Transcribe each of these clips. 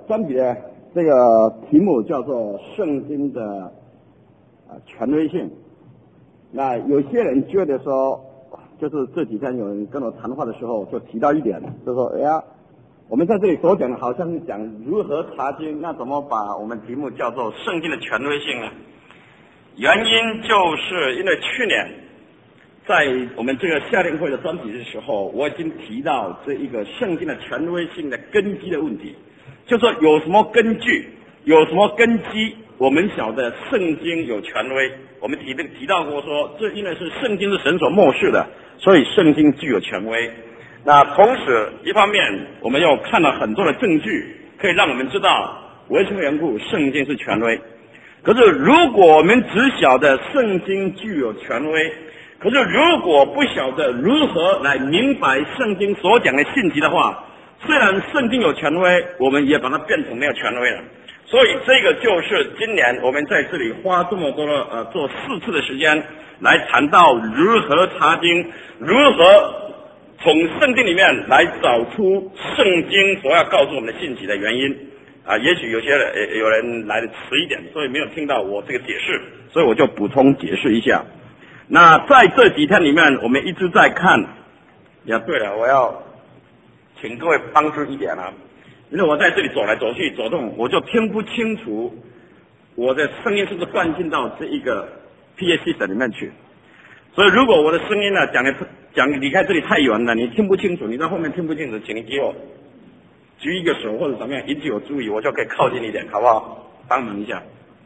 专题的这个题目叫做圣经的权威性。那有些人觉得说，就是这几天有人跟我谈话的时候就提到一点，就说哎呀，我们在这里所讲的好像是讲如何查经，那怎么把我们题目叫做圣经的权威性呢？原因就是因为去年在我们这个夏令会的专题的时候，我已经提到这一个圣经的权威性的根基的问题，就说有什么根据，有什么根基，我们晓得圣经有权威。我们提到过说，这因为是圣经是神所默示的，所以圣经具有权威。那同时一方面我们又看了很多的证据，可以让我们知道为什么缘故圣经是权威。可是如果我们只晓得圣经具有权威，可是如果不晓得如何来明白圣经所讲的信息的话，虽然圣经有权威，我们也把它变成没有权威了。所以这个就是今年我们在这里花这么多的做4次的时间来谈到如何查经，如何从圣经里面来找出圣经所要告诉我们的信息的原因。也许有人来的迟一点，所以没有听到我这个解释，所以我就补充解释一下。那在这几天里面，我们一直在看。对了，我要请各位帮助一点啊，因为我在这里走来走去走动，我就听不清楚我的声音是不是灌进到这一个 PA system 里面去。所以如果我的声音呢讲离开这里太远了，你听不清楚，你在后面听不清楚，请你给我举一个手或者怎么样引起我注意，我就可以靠近一点，好不好？帮忙一下。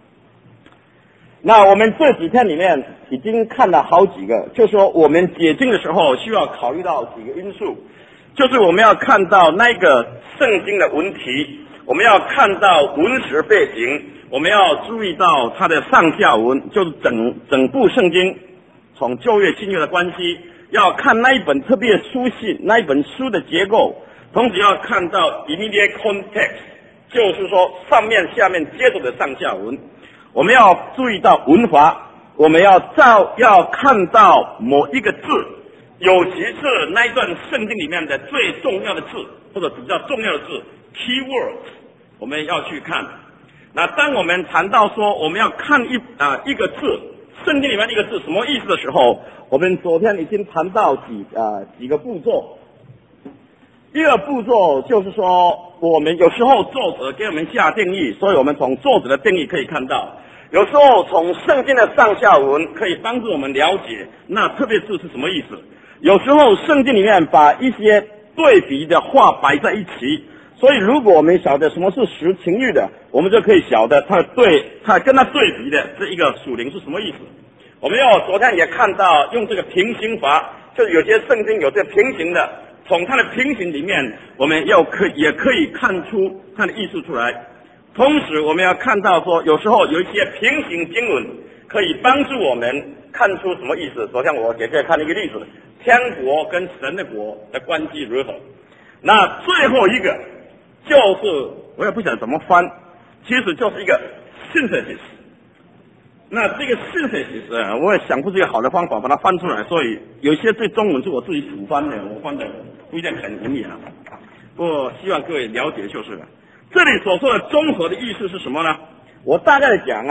那我们这几天里面已经看了好几个，就是说我们解经的时候需要考虑到几个因素，就是我们要看到那个圣经的文题，我们要看到文史背景，我们要注意到它的上下文，就是整部圣经从旧约新约的关系，要看那一本特别书信，那一本书的结构，同时要看到 immediate context， 就是说上面下面接着的上下文。我们要注意到文法，我们要看到某一个字，尤其是那一段圣经里面的最重要的字或者比较重要的字 key words， 我们要去看。那当我们谈到说我们要看一个字，圣经里面的一个字什么意思的时候，我们昨天已经谈到几个步骤。第二步骤就是说，我们有时候作者给我们下定义，所以我们从作者的定义可以看到，有时候从圣经的上下文可以帮助我们了解那特别字是什么意思。有时候圣经里面把一些对比的话摆在一起，所以如果我们晓得什么是实情欲的，我们就可以晓得它跟它对比的这一个属灵是什么意思。我们昨天也看到用这个平行法，就是有些圣经有这个平行的，从它的平行里面，我们也可以看出它的意思出来。同时，我们要看到说，有时候有一些平行经文可以帮助我们看出什么意思。昨天我给大家看了一个例子，天国跟神的国的关系如何。那最后一个就是我也不晓得怎么翻，其实就是一个 synthesis。那这个 synthesis 我也想不出一个好的方法把它翻出来，所以有些对中文是我自己主翻的，我翻的不一定很容易啊。不过希望各位了解就是了。这里所说的综合的意思是什么呢？我大概讲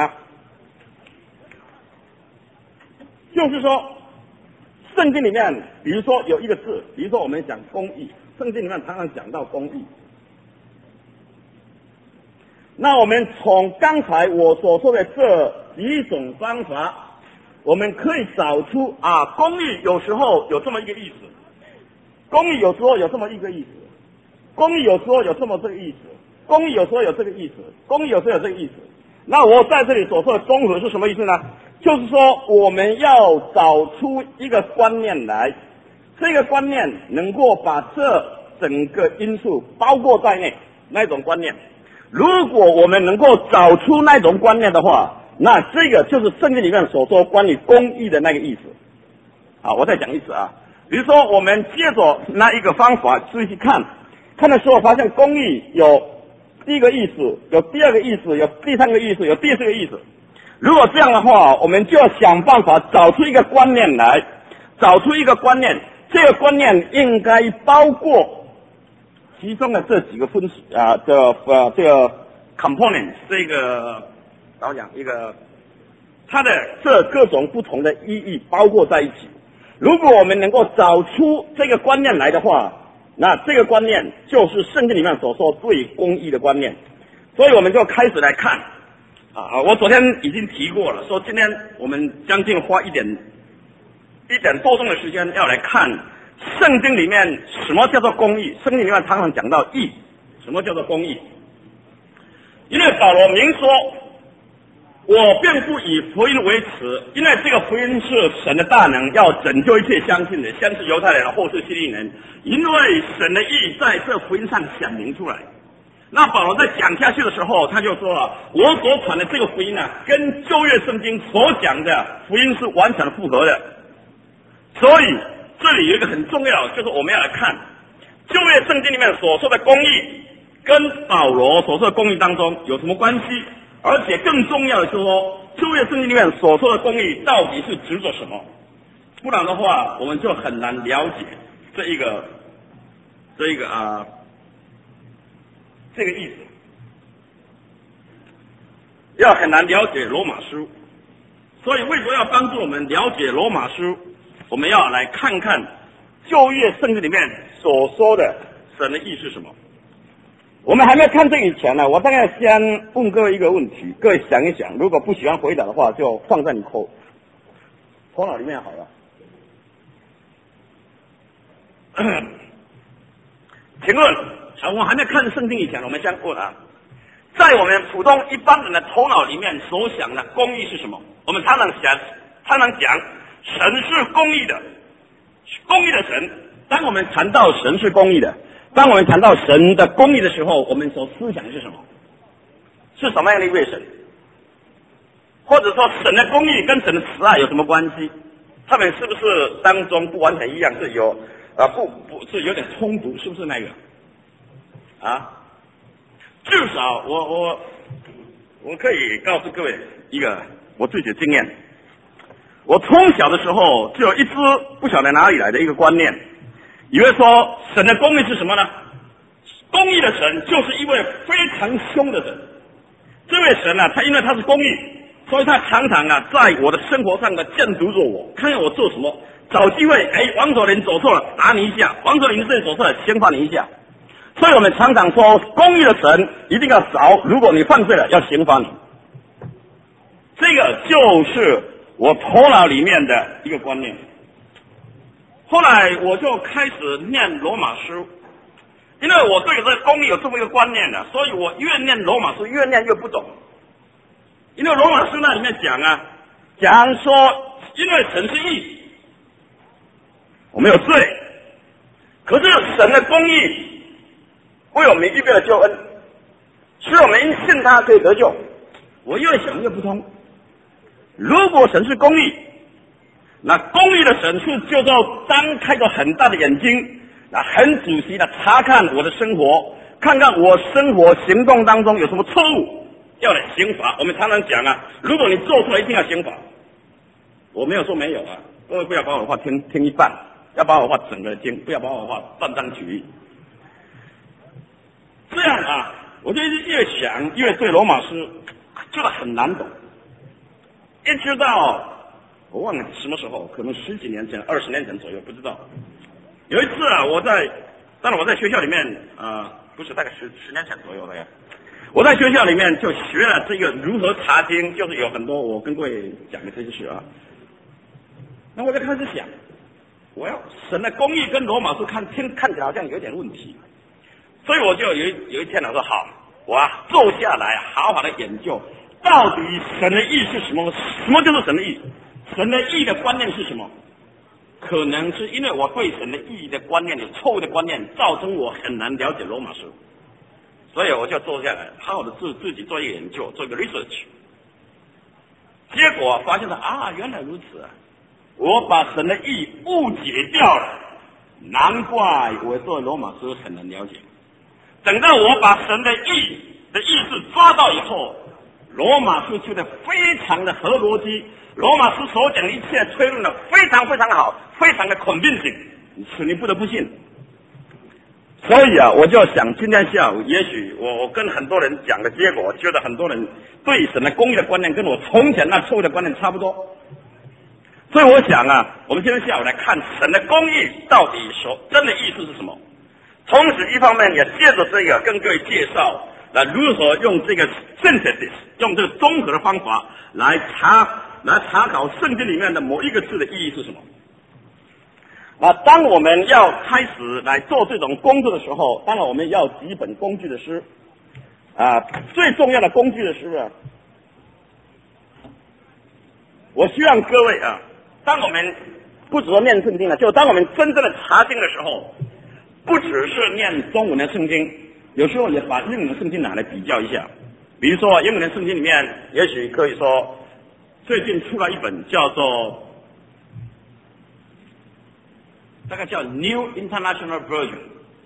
就是说圣经里面比如说有一个字，比如说我们讲公义，圣经里面常常讲到公义。那我们从刚才我所说的这几种方法，我们可以找出公义有时候有这么一个意思，公义有时候有这么一个意思，公义有时候有这么这个意思，公义有时候有这个意思，公义有时候有这个意思。那我在这里所说的综合是什么意思呢？就是说我们要找出一个观念来，这个观念能够把这整个因素包括在内，那种观念。如果我们能够找出那种观念的话，那这个就是圣经里面所说关于公义的那个意思。好，我再讲一次比如说我们接着那一个方法注意去看的时候，发现公义有第一个意思，有第二个意思，有第三个意思，有第四个意思。如果这样的话，我们就要想办法找出一个观念来，找出一个观念，这个观念应该包括其中的这几个这个 component 这个怎么讲一个它的这各种不同的意义包括在一起。如果我们能够找出这个观念来的话，那这个观念就是圣经里面所说对公义的观念。所以我们就开始来看我昨天已经提过了，说今天我们将近花一点多钟的时间要来看圣经里面什么叫做公义。圣经里面常常讲到义，什么叫做公义？因为保罗明说，我并不以福音为耻，因为这个福音是神的大能，要拯救一切相信的，先是犹太人，后是希利人，因为神的义在这福音上显明出来。那保罗在讲下去的时候，他就说了，我所传的这个福音跟旧约圣经所讲的福音是完全符合的。所以这里有一个很重要，就是我们要来看旧约圣经里面所说的公义跟保罗所说的公义当中有什么关系，而且更重要的就是说，旧约圣经里面所说的公义到底是指着什么？不然的话，我们就很难了解这个意思，要很难了解罗马书。所以为什么要帮助我们了解罗马书？我们要来看看旧约圣经里面所说的神的义是什么。我们还没看这以前呢，我大概先问各位一个问题，各位想一想，如果不喜欢回答的话，就放在你头脑里面好了。请问我还没看圣经以前，我们先问在我们普通一般人的头脑里面所想的公义是什么？我们常常讲神是公义的，公义的神。当我们谈到神是公义的，当我们谈到神的公义的时候，我们所思想的是什么？是什么样的一位神？或者说神的公义跟神的慈爱有什么关系？他们是不是当中不完全一样？是有是有点冲突？是不是那个至少我可以告诉各位一个我自己的经验。我从小的时候就有一直不晓得哪里来的一个观念，以为说神的公义是什么呢？公义的神就是一位非常凶的神。这位神他因为他是公义，所以他常常在我的生活上监督着我，看看我做什么，找机会王守仁走错了打你一下，王守仁这里走错了先罚你一下。所以我们常常说公义的神一定要找，如果你犯罪了要刑罚你。这个就是我头脑里面的一个观念。后来我就开始念罗马书，因为我对这个公义有这么一个观念所以我越念罗马书越念越不懂。因为罗马书那里面讲说，因为神是义，我们有罪，可是神的公义为我们预备了救恩，使我们因信他可以得救。我越想越不通。如果神是公义，那公义的神就要张开着很大的眼睛，很仔细的查看我的生活，看看我生活行动当中有什么错误，要来刑罚。我们常常讲如果你做错了一定要刑罚。我没有说没有各位不要把我的话听一半，要把我的话整个听，不要把我的话断章取义。这样我就越想越对罗马书觉得很难懂。一直到我忘了什么时候，可能10几年前20年前左右，不知道。有一次当然我在学校里面不是大概10年前左右的我在学校里面就学了这个如何查经，就是有很多我跟各位讲的这些事那我就开始想，我要神的公义跟罗马书看起来好像有点问题，所以我就有一天我说好，我坐下来好好的研究到底神的义是什么？什么就是神的义？神的义的观念是什么？可能是因为我对神的义的观念有错误的观念，造成我很难了解罗马书，所以我就坐下来好好的自己做一个研究，做一个 research。结果发现原来如此我把神的义误解掉了，难怪我做罗马书很难了解。等到我把神的义的意思抓到以后，罗马书出的非常的合逻辑，罗马书所讲的一切推论的非常非常好，非常的convincing，你不得不信。 所以啊，我就想今天下午，也许我跟很多人讲的结果，觉得很多人对神的公义的观念跟我从前那错误的观念差不多。所以我想啊，我们今天下午来看神的公义到底所真的意思是什么。同时一方面也借着这个跟各位介绍来如何用这个 synthesis， 用这个综合的方法来查考圣经里面的某一个字的意义是什么。当我们要开始来做这种工作的时候，当然我们要几本工具的诗最重要的工具的诗我希望各位当我们不只是念圣经了，就当我们真正的查经的时候，不只是念中文的圣经，有时候也把英文的圣经拿来比较一下。比如说英文的圣经里面，也许可以说最近出了一本叫做大概叫 New International Version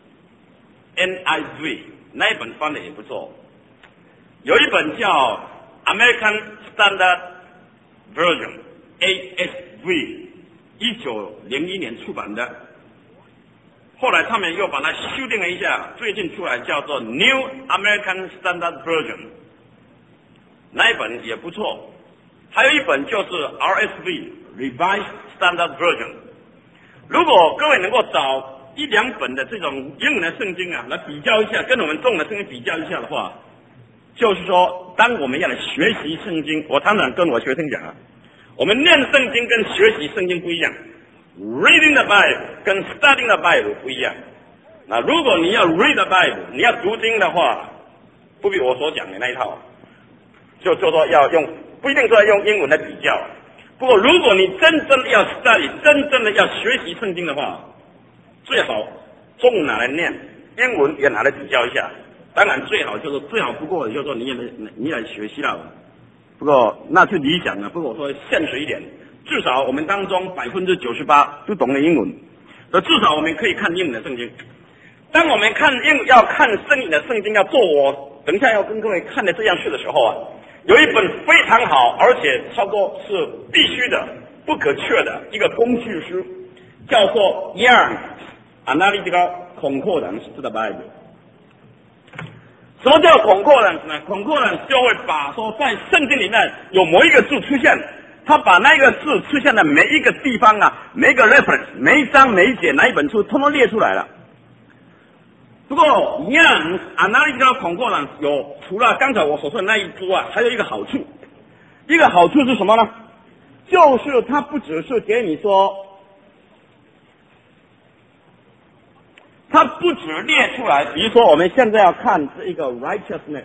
NIV， 那一本翻的也不错。有一本叫 American Standard Version ASV， 1901年出版的，后来他们又把它修订了一下，最近出来叫做 New American Standard Version， 那一本也不错。还有一本就是 RSV Revised Standard Version。如果各位能够找一两本的这种英文的圣经来比较一下，跟我们中文的圣经比较一下的话，就是说当我们要来学习圣经，我常常跟我学生讲我们念圣经跟学习圣经不一样， Reading the Bible 跟 Studying the Bible 不一样。那如果你要 read the Bible， 你要读经的话，不比我所讲的那一套，就说要用，不一定说要用英文来比较。不过如果你真正要 study， 真正的要学习圣经的话，最好中文拿来念，英文也拿来比较一下。当然最好不过就是说你来学希腊文，不过那是理想的。不过我说现实一点，至少我们当中98%都懂得英文，至少我们可以看英文的圣经。当我们要看圣经的圣经，要做我等一下要跟各位看的这样事的时候有一本非常好，而且差不多是必须的、不可缺的一个工具书，叫做 Young's Analytical Concordance to the Bible。什么叫 concordance 呢？ concordance 就会把说在圣经里面有某一个字出现，他把那个字出现的每一个地方每一个 reference， 每一章每一节哪一本书通通列出来了。不过 Young's Analytical Concordance 有除了刚才我所说的那一支还有一个好处。一个好处是什么呢？就是它不只是给你说，它不只列出来，比如说我们现在要看这一个 righteousness，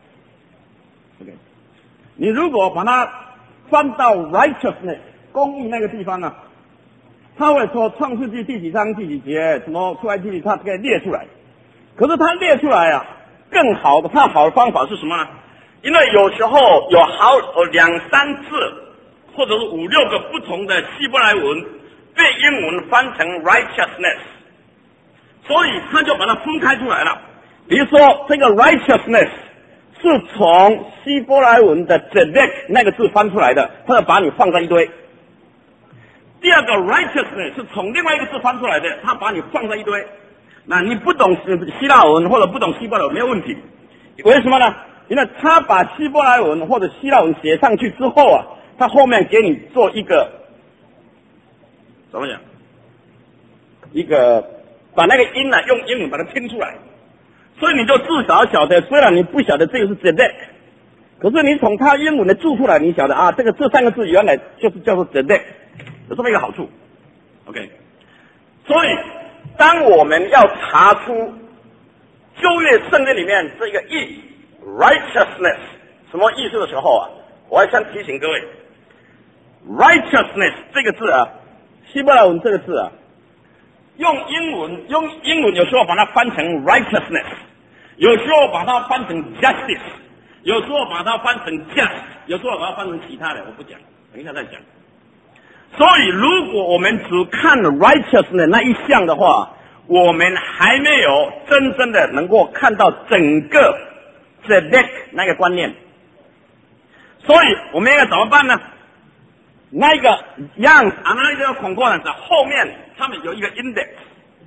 你如果把它翻到 righteousness 公义那个地方它会说创世纪第几章第几节，什么出来记，它可以列出来。可是它列出来更好的，它好的方法是什么呢？因为有时候有2、3次，或者是5、6个不同的希伯来文被英文翻成 righteousness， 所以他就把它分开出来了。比如说这个 righteousness 是从希伯来文的 tzedek 那个字翻出来的，他就把你放在一堆。第二个 righteousness 是从另外一个字翻出来的，他把你放在一堆。那你不懂希腊文或者不懂希伯来文没有问题，为什么呢？因为他把希伯来文或者希腊文写上去之后他后面给你做一个怎么讲？一个把那个音用英文把它拼出来，所以你就至少晓得，虽然你不晓得这个是 tzedek， 可是你从他英文的注出来，你晓得这3个字原来就是叫做 tzedek， 有这么一个好处。OK， 所以当我们要查出旧约圣经里面这个义 righteousness 什么意思的时候我要先提醒各位 righteousness 这个字希伯来文这个字用英文有时候把它翻成 righteousness， 有时候把它翻成 justice， 有时候把它翻成 just， 有时候把它翻成其他的，我不讲，等一下再讲。所以如果我们只看 righteousness 那一项的话，我们还没有真正的能够看到整个 tzedek 那个观念。所以我们应该怎么办呢？那个 Young's Analytical Concordance 后面他们有一个 index，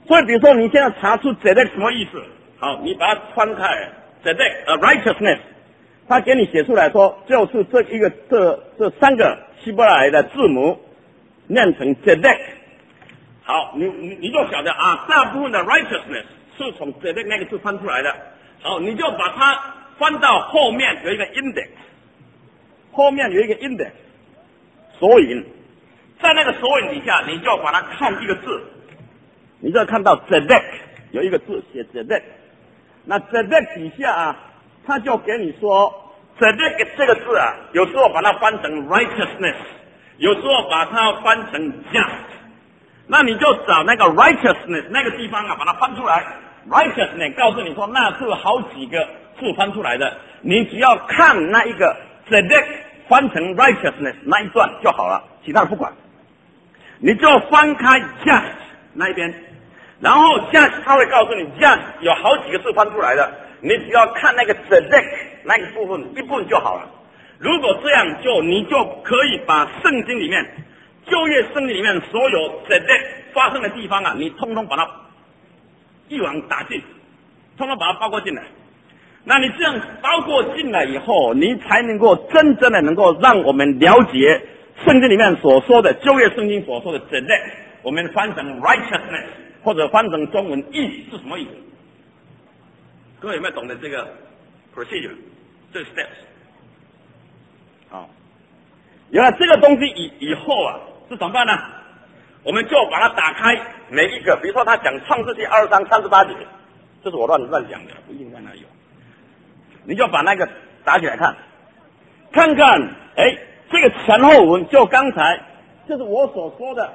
所以比如说你现在查出 tzedek 什么意思，好，你把它翻开 tzedek righteousness， 他给你写出来说就是这三个希伯来的字母念成 tzedek。好，你就晓得啊，大部分的 righteousness 是从 tzedek 那个字翻出来的。好，你就把它翻到后面有一个 index， 后面有一个 index 索引，在那个索引底下，你就把它看一个字，你就看到 tzedek 有一个字写 tzedek， 那 tzedek 底下啊，他就给你说 tzedek 这个字啊，有时候把它翻成 righteousness， 有时候把它翻成 just。那你就找那个 righteousness 那个地方啊，把它翻出来。righteousness 告诉你说那是好几个字翻出来的，你只要看那一个 tzedek 翻成 righteousness 那一段就好了，其他的不管。你就翻开 just 那一边，然后 just 他会告诉你 just 有好几个字翻出来的，你只要看那个 tzedek 那个部分一部分就好了。如果这样你就可以把圣经里面旧约圣经里面所有 tzedek 发生的地方啊，你通通把它一网打尽，通通把它包括进来。那你这样包括进来以后，你才能够真正的能够让我们了解圣经里面所说的旧约圣经所说的 tzedek， 我们翻成 righteousness 或者翻成中文义是什么意思？各位有没有懂得这个 procedure 这个 steps？ 好，原来这个东西以后啊是怎么办呢？我们就把它打开每一个，比如说他讲创世纪2章38节，这是我乱讲的，不一定在哪有。你就把那个打起来看，看看，哎，这个前后文就刚才就是我所说的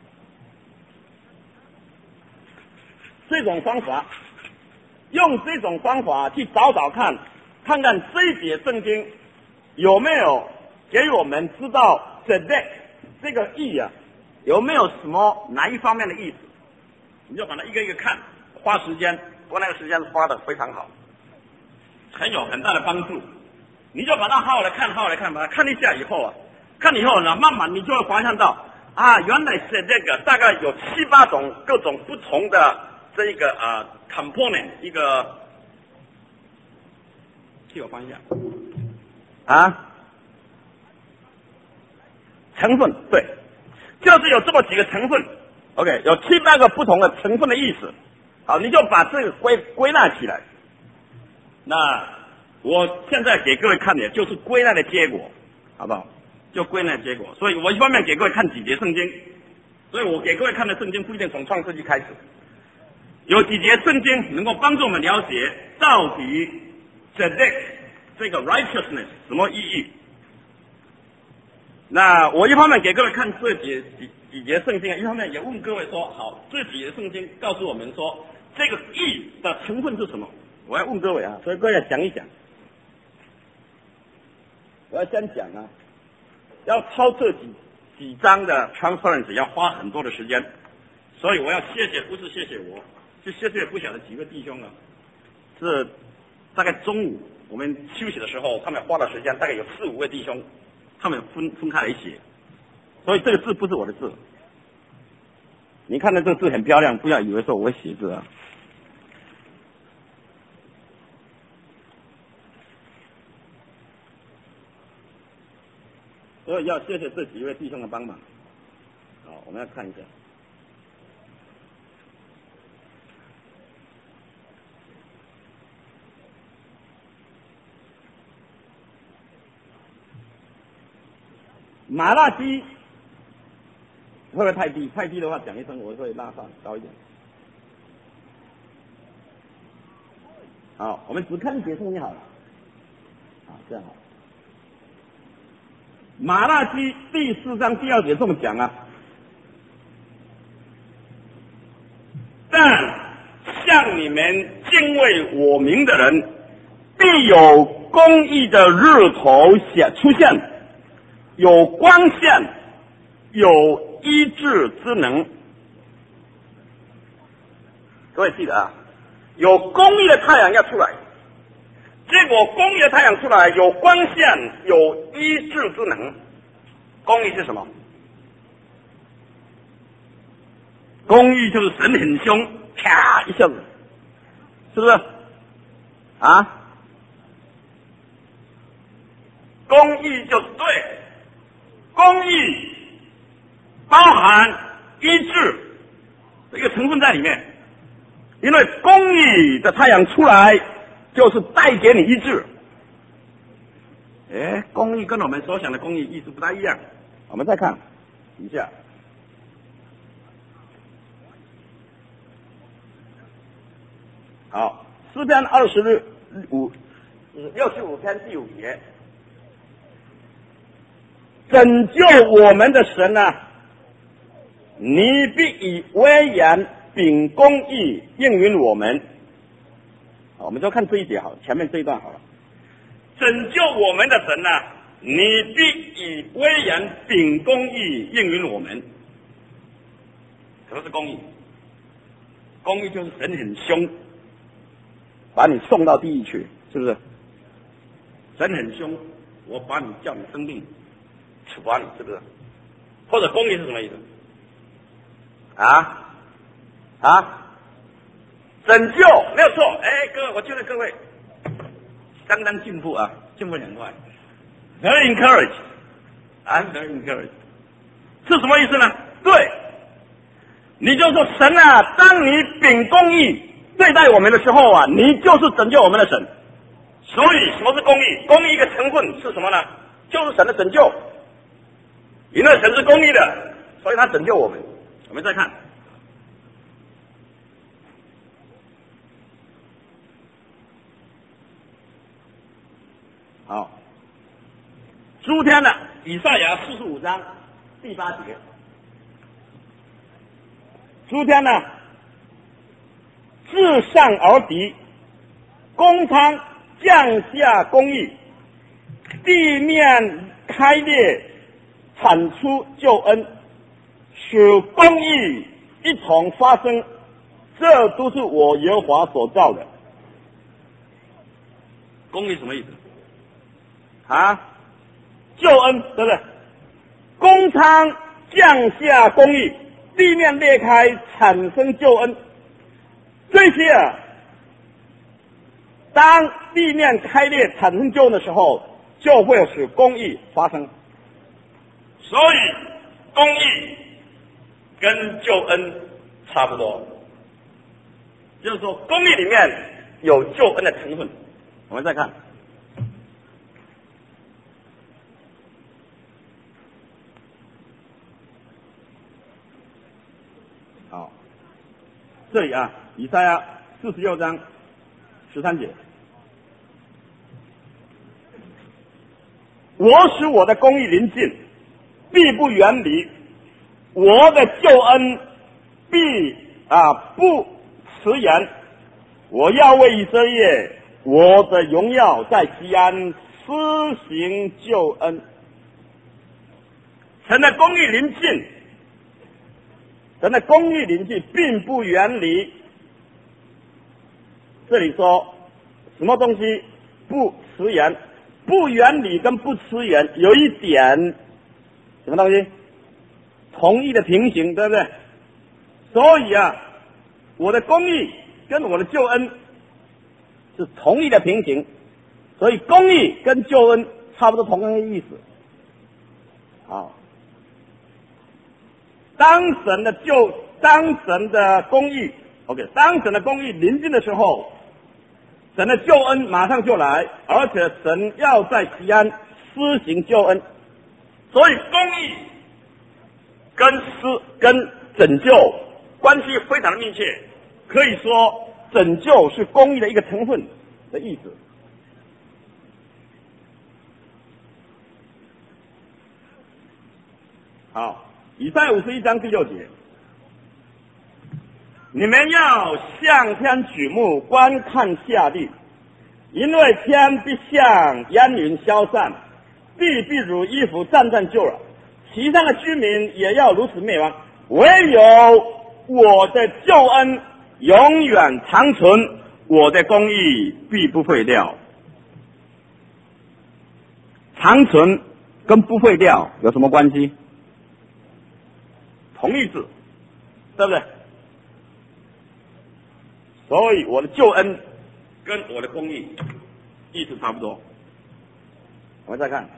这种方法，用这种方法去找找看，看看这一节圣经有没有给我们知道 tzedek 这个义啊，有没有什么哪一方面的意思？你就把它一个一个看，花时间，不过那个时间花的非常好，很有很大的帮助。你就把它好好的看，好好的看，把它看一下以后啊，看以后呢，慢慢你就会发现到啊，原来是这个大概有7、8种各种不同的这一个component 一个，替我翻一下成分，对，就是有这么几个成分 ，OK， 有7、8个不同的成分的意思。好，你就把这个归纳起来。那我现在给各位看的就是归纳的结果，好不好？就归纳的结果。所以我一方面给各位看几节圣经，所以我给各位看的圣经不一定从创世纪开始，有几节圣经能够帮助我们了解到底 tzedek 这个 righteousness 什么意义。那我一方面给各位看这几节圣经，一方面也问各位说，好，这几节圣经告诉我们说这个义的成分是什么？我要问各位所以各位要讲一讲。我要先讲要抄这几章的 transference 要花很多的时间，所以我要谢谢，不是谢谢我，是谢谢不晓得几个弟兄是大概中午我们休息的时候，他们花了时间，大概有4、5位弟兄，他们分开来写，所以这个字不是我的字。你看到这个字很漂亮，不要以为说我会写字所以要谢谢这几位弟兄的帮忙。好，我们要看一下。马拉基会不会太低？太低的话讲一声我会拉上高一点。好，我们只看一节圣经好了。好，这样好。马拉基第4章第2节这么讲但像你们敬畏我名的人，必有公义的日头出现，有光线，有医治之能。各位记得有公义的太阳要出来，结果公义的太阳出来，有光线，有医治之能。公义是什么？公义就是神很凶， 咔一下子，是不是？啊？公义就是对，公义包含一致这个成分在里面，因为公义的太阳出来就是带给你一致。公义跟我们所想的公义意思不太一样。我们再看一下，好，诗篇65篇第5节，拯救我们的神啊，你必以威严秉公义应允我们。好，我们就看这一节好了，前面这一段好了。拯救我们的神啊，你必以威严秉公义应允我们。什么是公义？公义就是神很凶，把你送到地狱去，是不是？神很凶，我把你叫你生病，处罚你，是不是？或者公义是什么意思？拯救没有错。各位，我觉得各位相当进步啊，进步很快。Very encouraged， I'm very encouraged。是什么意思呢？对，你就说神啊，当你秉公义对待我们的时候啊，你就是拯救我们的神。所以什么是公义？公义一个成分是什么呢？就是神的拯救。因为神是公义的，所以他拯救我们。我们再看。好，诸天的以赛亚45章第8节，诸天呢自上而底，公仓降下公义，地面开裂，产出救恩，使公义一同发生，这都是我耶和华所造的。公义什么意思？救恩，对不对？公仓降下公义，地面裂开，产生救恩。这些当地面开裂产生救恩的时候，就会使公义发生。所以公义跟救恩差不多，就是说公义里面有救恩的成分。我们再看。好，这里以赛亚46章13节，我使我的公义临近，必不远离；我的救恩必不迟延。我要为以色列我的荣耀在西安施行救恩。神的公义临近，神的公义临近，并不远离。这里说什么东西不迟延？不远离跟不迟延有一点什么东西？同义的平行，对不对？所以我的公义跟我的救恩是同义的平行，所以公义跟救恩差不多同样的意思。好，当神的公义 ，OK， 当神的公义临近的时候，神的救恩马上就来，而且神要在西安施行救恩，所以公义跟拯救关系非常的密切，可以说拯救是公义的一个成分的意思。好，以赛亚51章第6节，你们要向天举目观看下地，因为天必像烟云消散，地必如衣服战战旧了，其上的居民也要如此灭亡，唯有我的救恩永远长存，我的公义必不废掉。长存跟不废掉有什么关系？同义字，对不对？ 所以我的救恩跟我的公义意思差不多。我们再看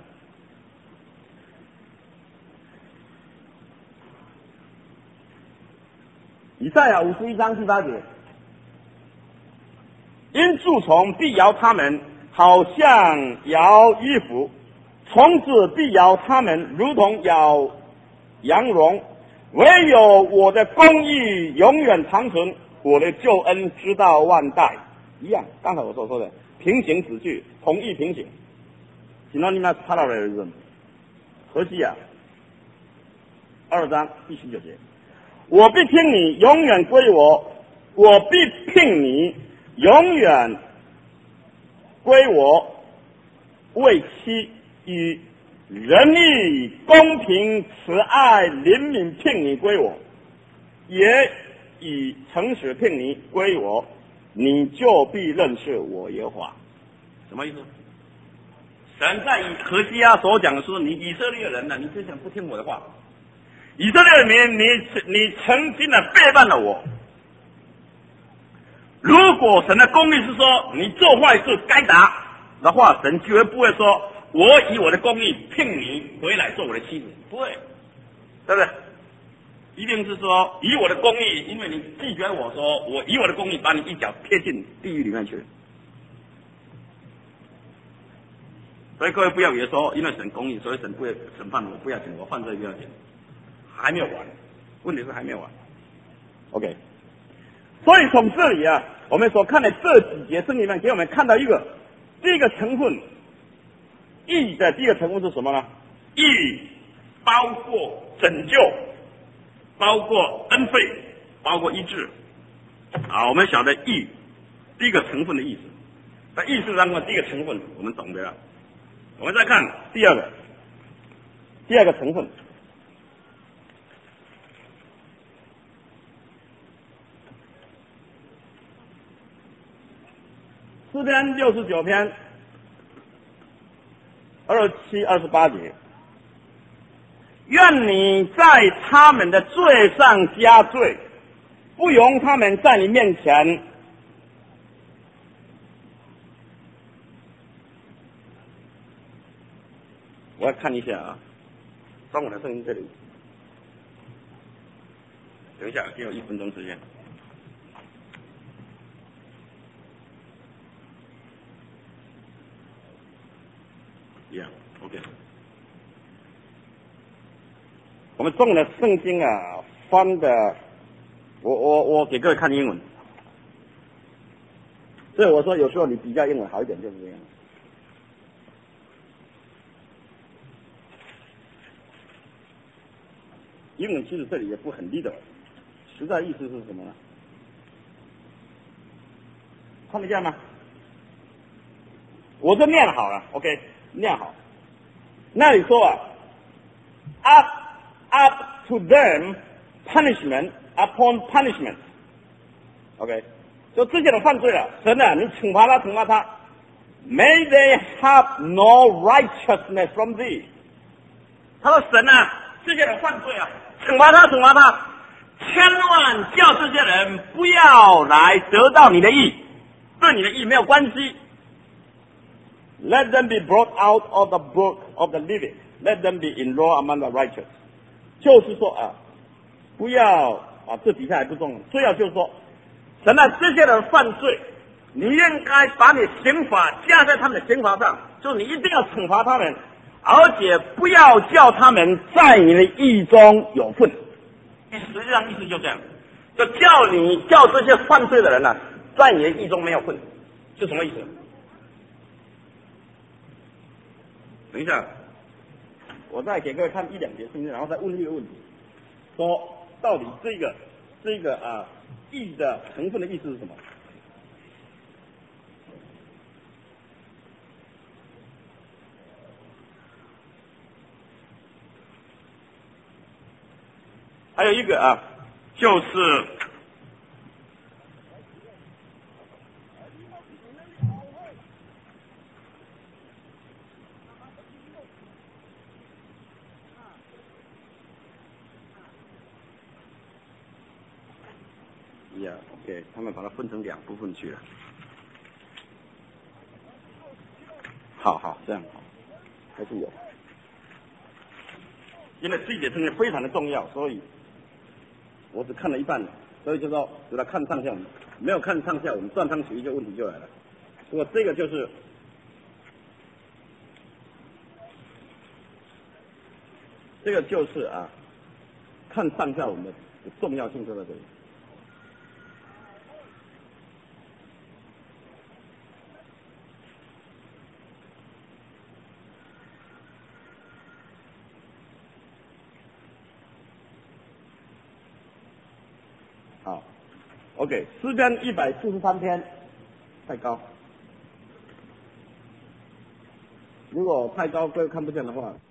以赛亚51章第8节，因蛀虫必摇他们，好像摇衣服；虫子必摇他们，如同摇羊绒。唯有我的公义永远长存，我的救恩直到万代。一样，刚才我所说的平行子句，同义平行。synonymous parallelism。何西亚2章第19节，我必听你永远归我，我必聘你永远归我，为妻以仁义、公平、慈爱、怜悯聘你归我，也以诚实聘你归我，你就必认识我耶和华。什么意思？神在以何西阿所讲的说，你以色列人呢，你之前不听我的话，以色列人你曾经的背叛了我。如果神的公义是说你做坏事该打的话，神绝不会说我以我的公义聘你回来做我的妻子，不会，对不对？一定是说以我的公义，因为你拒绝我说，我以我的公义把你一脚贴进地狱里面去。所以各位不要以为说，因为神公义，所以神不会审判我，不要紧，我犯罪不要紧，还没有完，问题是还没有完。OK， 所以从这里啊，我们所看的这几节圣经里面，给我们看到第一个成分，义的第一个成分是什么呢？义包括拯救，包括恩惠，包括医治。好，我们晓得义第一个成分的意思，在意识当中第一个成分我们懂得了。我们再看第二个成分，诗篇69篇27、28节，愿你在他们的罪上加罪，不容他们在你面前我要看一下啊，翻我的圣经这里，等一下，给我1分钟时间。OK。我们中的圣经啊，翻的，我给各位看英文，所以我说有时候你比较英文好一点就是这样。英文其实这里也不很leader，实在意思是什么呢？看得见吗？我这念好了 ，OK， 念好。那里说啊 up to them punishment upon punishment，OK， 就这些人犯罪了，神啊，你惩罚他。May they have no righteousness from thee。他说神啊，这些人犯罪啊，惩罚他，千万叫这些人不要来得到你的义，对你的义没有关系。Let them be brought out of the book of the living. Let them be enrolled among the righteous. 就是说啊，不要啊，这底下还不重要，最要就是说，神啊，这些人犯罪，你应该把你刑罚加在他们的刑罚上，就你一定要惩罚他们，而且不要叫他们在你的义中有份。实际上意思就这样，就叫这些犯罪的人呢，在你的义中没有份，是什么意思？等一下，我再给各位看1、2节圣经，然后再问一个问题，说到底这个啊义的成分的意思是什么？还有一个啊，就是呀，OK， 他们把它分成2部分去了。好，这样好，还是有。因为这一节真的非常的重要，所以我只看了一半，所以就说只要看上下，没有看上下，我们断章取义就问题就来了。不过这个就是看上下我们的重要性就在这里。好 ，OK， 诗篇143篇太高，如果太高各位看不见的话。